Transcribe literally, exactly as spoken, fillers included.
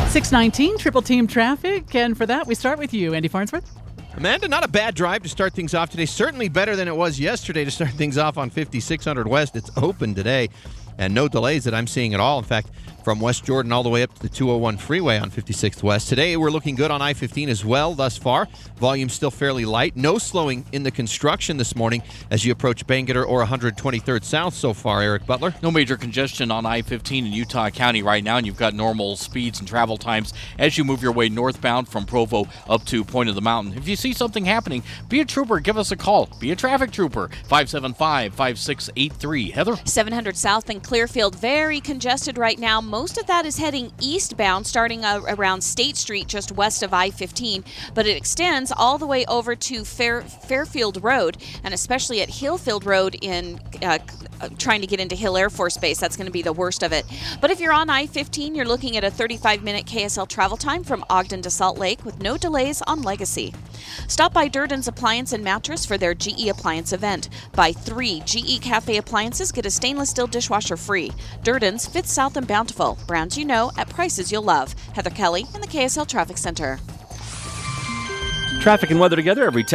six nineteen, Triple Team Traffic, and for that, we start with you, Andy Farnsworth. Amanda, not a bad drive to start things off today. Certainly better than it was yesterday to start things off on fifty-six hundred West. It's open today, and no delays that I'm seeing at all. In fact, from West Jordan all the way up to the two oh one freeway on fifty-sixth West. Today, we're looking good on I fifteen as well thus far. Volume still fairly light. No slowing in the construction this morning as you approach Bangerter or one twenty-third South so far, Eric Butler. No major congestion on I fifteen in Utah County right now, and you've got normal speeds and travel times as you move your way northbound from Provo up to Point of the Mountain. If you see something happening, be a trooper. Give us a call. Be a traffic trooper. five seven five, five six eight three. Heather? seven hundred South in Clearfield, very congested right now. Most of that is heading eastbound, starting uh, around State Street, just west of I fifteen, but it extends all the way over to Fair, Fairfield Road, and especially at Hillfield Road in uh, trying to get into Hill Air Force Base. That's going to be the worst of it. But if you're on I fifteen, you're looking at a thirty-five minute K S L travel time from Ogden to Salt Lake with no delays on Legacy. Stop by Durden's Appliance and Mattress for their G E Appliance event. Buy three G E Cafe appliances, get a stainless steel dishwasher free. Durden's, Fifth South and Bountiful. Brands you know at prices you'll love. Heather Kelly in the K S L Traffic Center. Traffic and weather together every ten